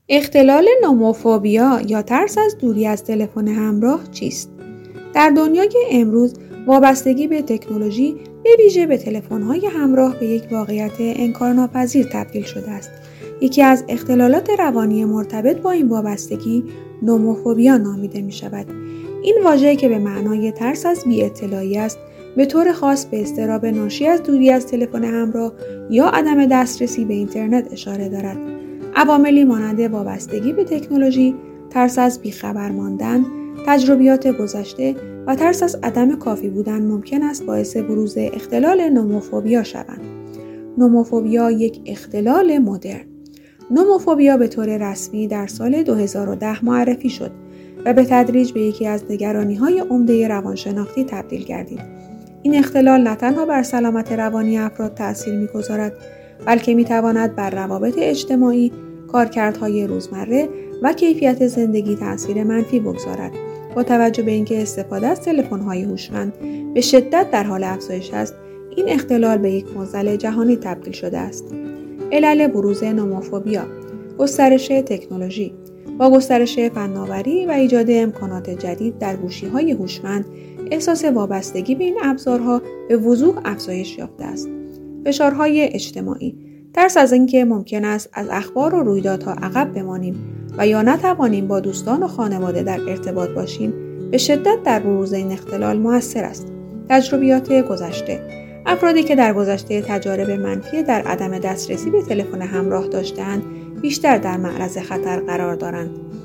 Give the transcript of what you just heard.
اختلال نوموفوبیا یا ترس از دوری از تلفن همراه چیست؟ در دنیای امروز وابستگی به تکنولوژی به ویژه به تلفن‌های همراه به یک واقعیت انکارناپذیر تبدیل شده است. یکی از اختلالات روانی مرتبط با این وابستگی نوموفوبیا نامیده می شود. این واژه که به معنای ترس از بی‌اطلاعی است، به طور خاص به اضطراب ناشی از دوری از تلفن همراه یا عدم دسترسی به اینترنت اشاره دارد. عواملی مانند وابستگی به تکنولوژی، ترس از بیخبر ماندن، تجربیات گذشته و ترس از عدم کافی بودن ممکن است باعث بروز اختلال نوموفوبیا شوند. نوموفوبیا یک اختلال مدرن. نوموفوبیا به طور رسمی در سال 2010 معرفی شد و به تدریج به یکی از نگرانی‌های عمده روانشناختی تبدیل گردید. این اختلال نه تنها بر سلامت روانی افراد تأثیر می‌گذارد، بلکه می‌تواند بر روابط اجتماعی، کارکردهای روزمره و کیفیت زندگی تأثیر منفی بگذارد. با توجه به اینکه استفاده از تلفن‌های هوشمند به شدت در حال افزایش است، این اختلال به یک معضل جهانی تبدیل شده است. علل بروز نوموفوبیا: گسترش تکنولوژی. با گسترش فناوری و ایجاد امکانات جدید در گوشی‌های هوشمند، احساس وابستگی به این ابزارها به وضوح افزایش یافته است. فشارهای اجتماعی: ترس از اینکه ممکن است از اخبار و رویدادها عقب بمانیم و یا نتوانیم با دوستان و خانواده در ارتباط باشیم، به شدت در بروز این اختلال مؤثر است. تجربیات گذشته: افرادی که در گذشته تجارب منفی در عدم دسترسی به تلفن همراه داشته‌اند، بیشتر در معرض خطر قرار دارند.